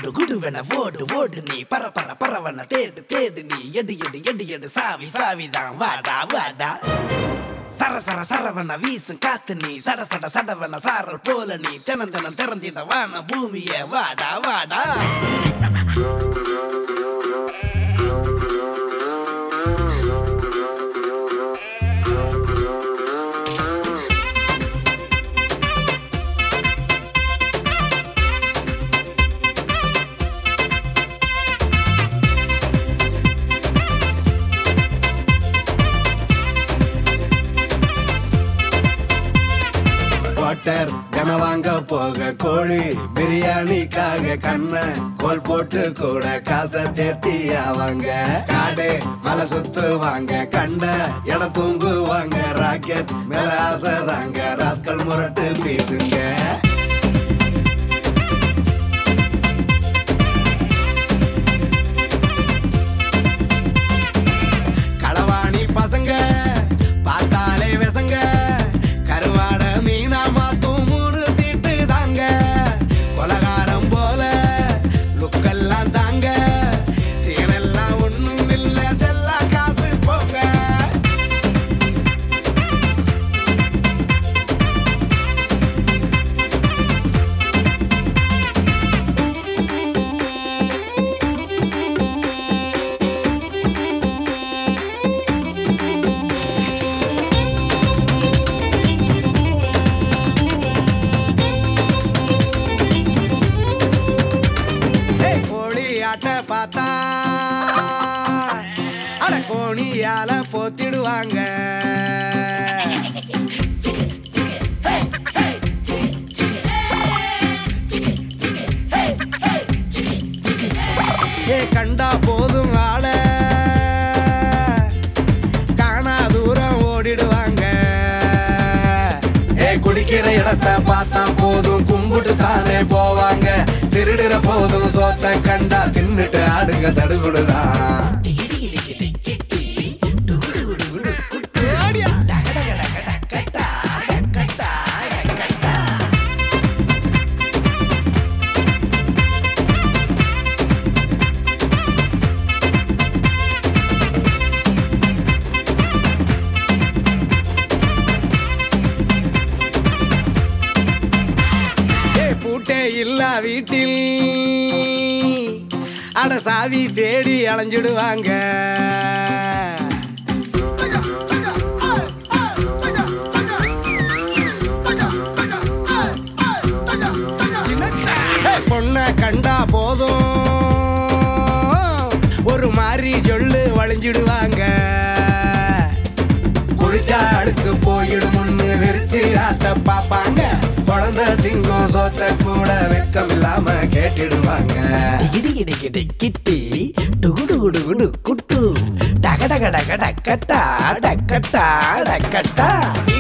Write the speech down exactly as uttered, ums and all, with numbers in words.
குடு குடுவென ஓடு ஓடு நீ பர பர பரவன தேடு தேடு நீ எடு எடு எடு எடு சாவி சாவிதான் வாடா வாடா சர சர சரவன வீசும் காத்து நீ சட சட சடவன சாரல் போல நீ தினம் தினம் திறந்திட வான பூமியே வாடா வாடா கனவாங்க போக கோழி பிரியாணிக்காக கண்ண கோல் போட்டு கூட காசை தேத்தி அவங்க காடு மலை சுத்துவாங்க கண்ட இடம் தூங்குவாங்க ராக்கெட் மேல ஆசைதாங்க ராஸ்கல் முரட்டு பேசுங்க களவாணி பசங்க பார்த்தாலே விசங்க கருவாட மீனா மாத்தும் மூணு சீட்டு தாங்க கொலகாரம் போல லுக்கெல்லாம் தாங்க சீனெல்லாம் ஒண்ணும் இல்ல செல்லா காசு போங்க பார்த்தா அட கோணியால போத்திடுவாங்க ஏ கண்டா போதும் ஆள காணா தூரம் ஓடிடுவாங்க ஏ குடிக்கிற இடத்தை பார்த்தா போதும் கும்பிட்டு தானே போவாங்க திருடுற போதும் சோத்த கண்டா தின்னுட்டு ஆடுங்க சடுகுடுதான் இல்ல வீட்டில் அட சாவி தேடி அலைஞ்சிடுவாங்க பொண்ண கண்டா போதும் ஒரு மாதிரி சொல்லு வளைஞ்சிடுவாங்க குளிச்சா அடுக்கு போயிடும் முன்னு விரிச்சு ஆத்த பாப்பாங்க குழந்தை திங்கும் சோத்த கூட வெக்கம் இல்லாம கேட்டிடுவாங்க டிகிடி கிடி கிடி கிட்டி டுகுடு குடு குடு குட்டு டக டக டக டக்கட்டா டக்கட்டா டக்கட்டா